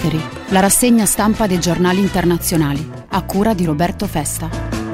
esteri, la rassegna stampa dei giornali internazionali, a cura di Roberto Festa.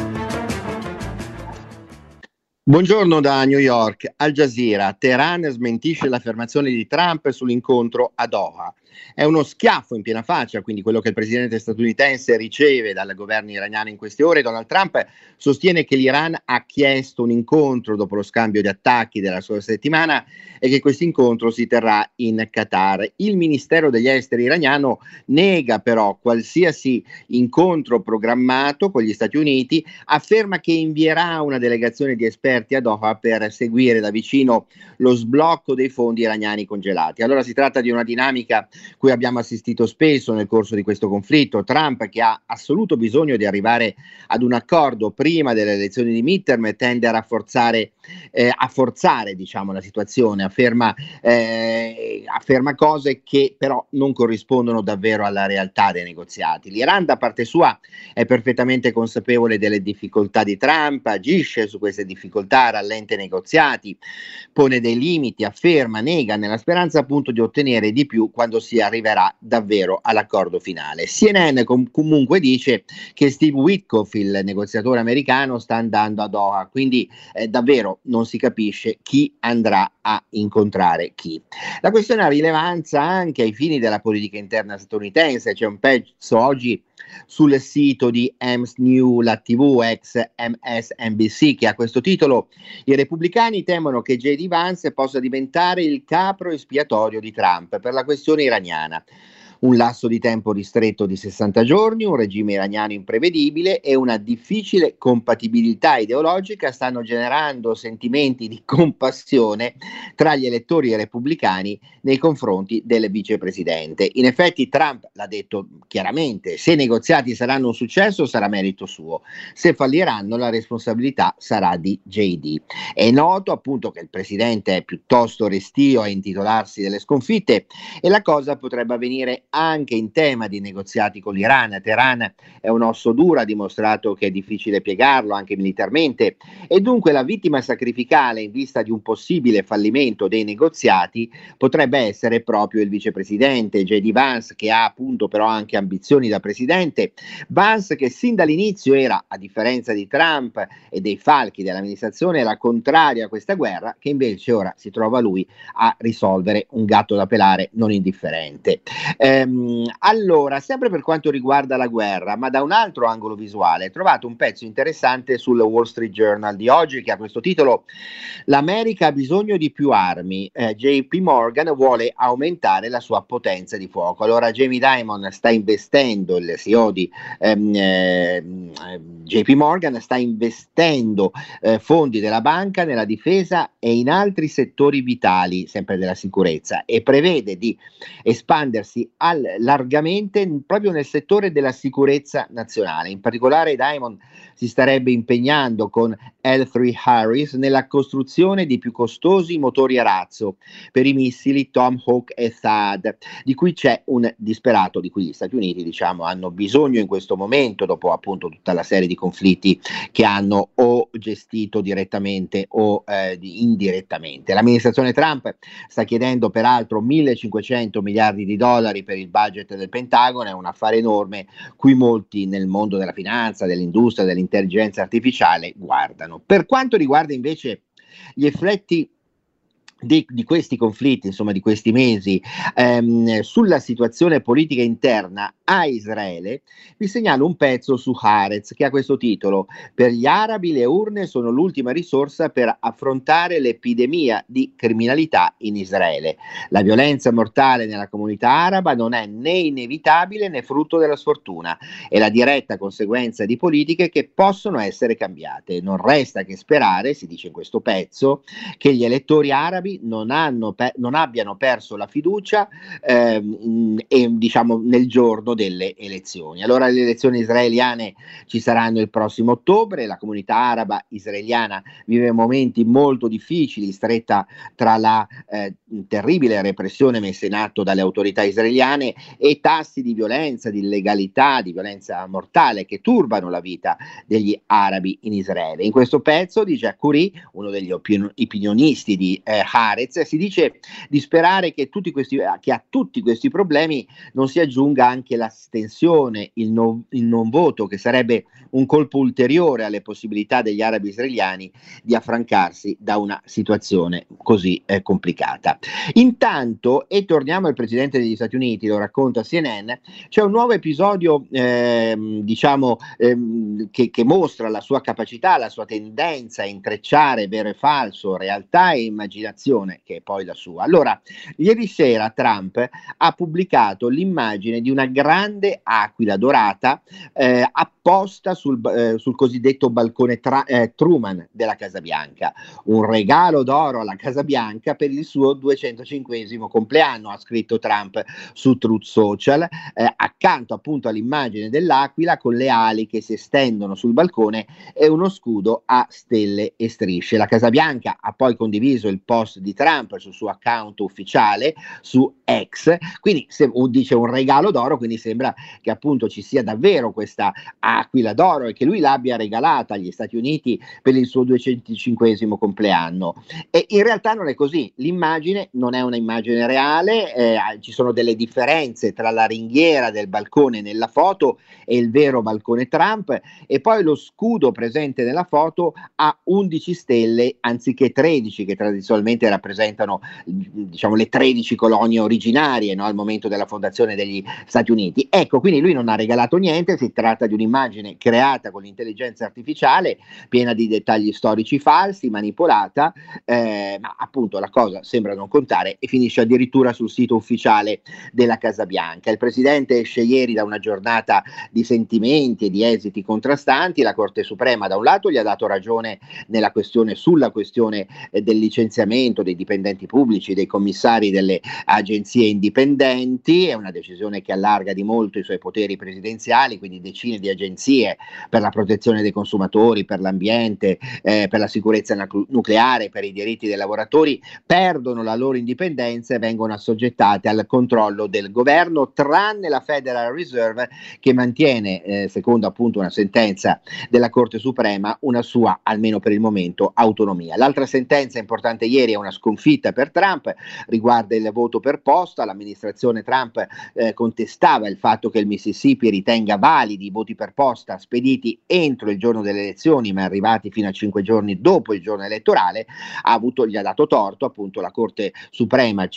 Buongiorno da New York. Al Jazeera, Teheran smentisce l'affermazione di Trump sull'incontro a Doha. È uno schiaffo in piena faccia, quindi quello che il presidente statunitense riceve dal governo iraniano in queste ore. Donald Trump sostiene che l'Iran ha chiesto un incontro dopo lo scambio di attacchi della scorsa settimana e che questo incontro si terrà in Qatar. Il Ministero degli Esteri iraniano nega però qualsiasi incontro programmato con gli Stati Uniti, afferma che invierà una delegazione di esperti a Doha per seguire da vicino lo sblocco dei fondi iraniani congelati. Allora si tratta di una dinamica cui abbiamo assistito spesso nel corso di questo conflitto. Trump, che ha assoluto bisogno di arrivare ad un accordo prima delle elezioni di midterm, tende a forzare diciamo, la situazione, afferma cose che però non corrispondono davvero alla realtà dei negoziati. L'Iran da parte sua è perfettamente consapevole delle difficoltà di Trump, agisce su queste difficoltà, rallenta i negoziati, pone dei limiti, afferma, nega, nella speranza appunto di ottenere di più quando si arriverà davvero all'accordo finale. CNN comunque dice che Steve Witkoff, il negoziatore americano, sta andando a Doha, quindi davvero non si capisce chi andrà a incontrare chi. La questione ha rilevanza anche ai fini della politica interna statunitense. C'è un pezzo oggi sul sito di Ames New, la TV ex MSNBC, che ha questo titolo: i repubblicani temono che J.D. Vance possa diventare il capro espiatorio di Trump per la questione iraniana. Un lasso di tempo ristretto di 60 giorni, un regime iraniano imprevedibile e una difficile compatibilità ideologica stanno generando sentimenti di compassione tra gli elettori repubblicani nei confronti del vicepresidente. In effetti Trump l'ha detto chiaramente: se i negoziati saranno un successo sarà merito suo, se falliranno la responsabilità sarà di JD. È noto appunto che il presidente è piuttosto restio a intitolarsi delle sconfitte e la cosa potrebbe avvenire anche in tema di negoziati con l'Iran. Teheran è un osso duro, ha dimostrato che è difficile piegarlo anche militarmente, e dunque la vittima sacrificale in vista di un possibile fallimento dei negoziati potrebbe essere proprio il vicepresidente J.D. Vance, che ha appunto però anche ambizioni da presidente. Vance, che sin dall'inizio era, a differenza di Trump e dei falchi dell'amministrazione, era contrario a questa guerra, che invece ora si trova lui a risolvere, un gatto da pelare non indifferente. Allora, sempre per quanto riguarda la guerra, ma da un altro angolo visuale, ho trovato un pezzo interessante sul Wall Street Journal di oggi che ha questo titolo: l'America ha bisogno di più armi, JP Morgan vuole aumentare la sua potenza di fuoco. Allora Jamie Dimon sta investendo, il CEO di JP Morgan sta investendo fondi della banca nella difesa e in altri settori vitali, sempre della sicurezza, e prevede di espandersi largamente proprio nel settore della sicurezza nazionale. In particolare Diamond si starebbe impegnando con L3 Harris nella costruzione di più costosi motori a razzo per i missili Tomahawk e THAAD, di cui c'è un disperato, di cui gli Stati Uniti diciamo hanno bisogno in questo momento, dopo appunto tutta la serie di conflitti che hanno o gestito direttamente o indirettamente. L'amministrazione Trump sta chiedendo peraltro 1.500 miliardi di dollari per il budget del Pentagono. È un affare enorme cui molti nel mondo della finanza, dell'industria, dell'intelligenza artificiale guardano. Per quanto riguarda invece gli effetti di questi conflitti, insomma di questi mesi, sulla situazione politica interna a Israele, vi segnalo un pezzo su Haaretz che ha questo titolo: per gli arabi le urne sono l'ultima risorsa per affrontare l'epidemia di criminalità in Israele. La violenza mortale nella comunità araba non è né inevitabile né frutto della sfortuna, è la diretta conseguenza di politiche che possono essere cambiate. Non resta che sperare, si dice in questo pezzo, che gli elettori arabi non abbiano perso la fiducia diciamo nel giorno delle elezioni. Allora le elezioni israeliane ci saranno il prossimo ottobre. La comunità araba israeliana vive momenti molto difficili, stretta tra la terribile repressione messa in atto dalle autorità israeliane e tassi di violenza, di illegalità, di violenza mortale che turbano la vita degli arabi in Israele. In questo pezzo di Jack Curry, uno degli opinionisti di Haaretz, si dice di sperare che a tutti questi problemi non si aggiunga anche l'astensione, il non voto, che sarebbe un colpo ulteriore alle possibilità degli arabi israeliani di affrancarsi da una situazione così complicata. Intanto, e torniamo al presidente degli Stati Uniti, lo racconta CNN, c'è un nuovo episodio che mostra la sua capacità, la sua tendenza a intrecciare vero e falso, realtà e immaginazione, che è poi la sua. Allora, ieri sera Trump ha pubblicato l'immagine di una grande aquila dorata apposta sul cosiddetto balcone Truman della Casa Bianca, un regalo d'oro alla Casa Bianca per il suo 205esimo compleanno, ha scritto Trump su Truth Social, accanto appunto all'immagine dell'aquila con le ali che si estendono sul balcone e uno scudo a stelle e strisce. La Casa Bianca ha poi condiviso il post di Trump sul suo account ufficiale su X, quindi dice un regalo d'oro, quindi sembra che appunto ci sia davvero questa aquila d'oro e che lui l'abbia regalata agli Stati Uniti per il suo 205esimo compleanno. E in realtà non è così, l'immagine non è una immagine reale, ci sono delle differenze tra la ringhiera del balcone nella foto e il vero balcone Trump, e poi lo scudo presente nella foto ha 11 stelle anziché 13, che tradizionalmente rappresentano, diciamo, le 13 colonie originarie, no, al momento della fondazione degli Stati Uniti. Ecco, quindi lui non ha regalato niente, si tratta di un'immagine creata con l'intelligenza artificiale, piena di dettagli storici falsi, manipolata, ma appunto la cosa sembra non contare e finisce addirittura sul sito ufficiale della Casa Bianca. Il presidente esce ieri da una giornata di sentimenti e di esiti contrastanti. La Corte Suprema da un lato gli ha dato ragione sulla questione del licenziamento dei dipendenti pubblici, dei commissari delle agenzie indipendenti, è una decisione che allarga di molto i suoi poteri presidenziali, quindi decine di agenzie per la protezione dei consumatori, per l'ambiente, per la sicurezza nucleare, per i diritti dei lavoratori, perdono la loro indipendenza e vengono assoggettate al controllo del governo, tranne la Federal Reserve, che mantiene, secondo appunto una sentenza della Corte Suprema, una sua, almeno per il momento, autonomia. L'altra sentenza importante ieri è una sconfitta per Trump, riguarda il voto per posta. L'amministrazione Trump contestava il fatto che il Mississippi ritenga validi i voti per posta spediti entro il giorno delle elezioni, ma arrivati fino a 5 giorni dopo il giorno elettorale. Gli ha dato torto appunto la Corte Suprema,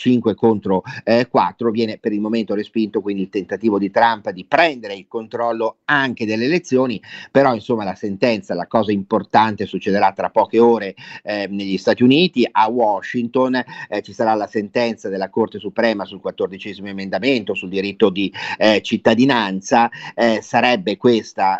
5-4, viene per il momento respinto quindi il tentativo di Trump di prendere il controllo anche delle elezioni. Però insomma la sentenza, la cosa importante succederà tra poche ore negli Stati Uniti. A Washington ci sarà la sentenza della Corte Suprema sul 14esimo emendamento sul diritto di cittadinanza. Sarebbe questa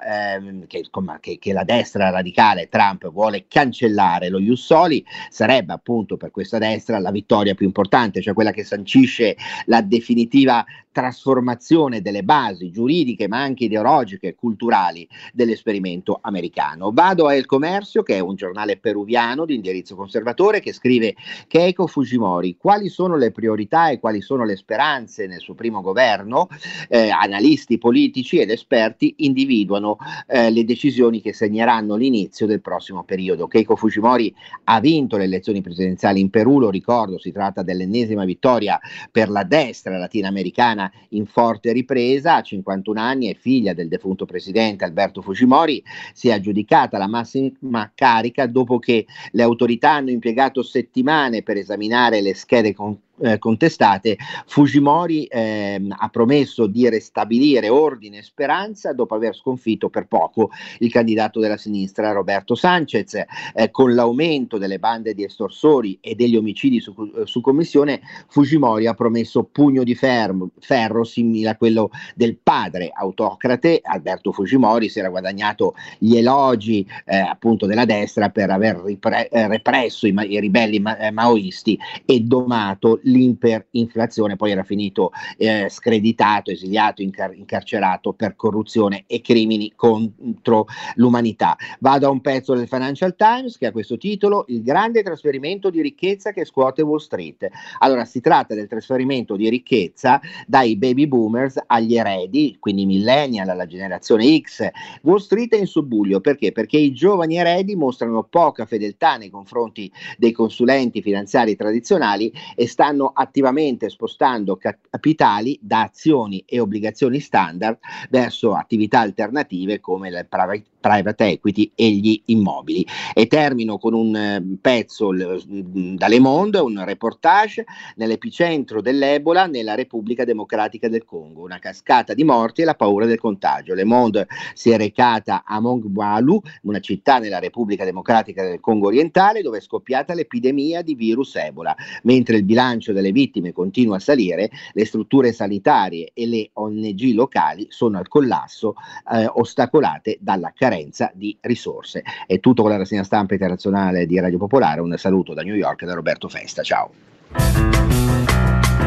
che la destra radicale Trump vuole cancellare lo ius soli, sarebbe appunto per questa destra la vittoria più importante, cioè quella che sancisce la definitiva trasformazione delle basi giuridiche ma anche ideologiche e culturali dell'esperimento americano. Vado a El Comercio, che è un giornale peruviano di indirizzo conservatore, che scrive: Keiko Fujimori, quali sono le priorità e quali sono le speranze nel suo primo governo? Analisti politici ed esperti individuano le decisioni che segneranno l'inizio del prossimo periodo. Keiko Fujimori ha vinto le elezioni presidenziali in Perù, lo ricordo, si tratta dell'ennesima vittoria per la destra latinoamericana in forte ripresa. A 51 anni, è figlia del defunto presidente Alberto Fujimori, si è aggiudicata la massima carica dopo che le autorità hanno impiegato settimane per esaminare le schede contestate. Fujimori ha promesso di restabilire ordine e speranza dopo aver sconfitto per poco il candidato della sinistra Roberto Sanchez. Con l'aumento delle bande di estorsori e degli omicidi su commissione, Fujimori ha promesso pugno di ferro simile a quello del padre autocrate. Alberto Fujimori si era guadagnato gli elogi appunto della destra per aver represso i ribelli maoisti e domato l'iperinflazione, poi era finito screditato, esiliato, incarcerato per corruzione e crimini contro l'umanità. Vado a un pezzo del Financial Times che ha questo titolo: il grande trasferimento di ricchezza che scuote Wall Street. Allora, si tratta del trasferimento di ricchezza dai baby boomers agli eredi, quindi millennial, alla generazione X. Wall Street è in subbuglio perché? Perché i giovani eredi mostrano poca fedeltà nei confronti dei consulenti finanziari tradizionali e stanno attivamente spostando capitali da azioni e obbligazioni standard verso attività alternative come la private equity e gli immobili. E termino con un pezzo da Le Monde, un reportage: nell'epicentro dell'Ebola nella Repubblica Democratica del Congo, una cascata di morti e la paura del contagio. Le Monde si è recata a Mongwalu, una città nella Repubblica Democratica del Congo orientale, dove è scoppiata l'epidemia di virus Ebola. Mentre il bilancio delle vittime continua a salire, le strutture sanitarie e le ONG locali sono al collasso, ostacolate dalla carenza di risorse. È tutto con la rassegna stampa internazionale di Radio Popolare. Un saluto da New York da Roberto Festa. Ciao.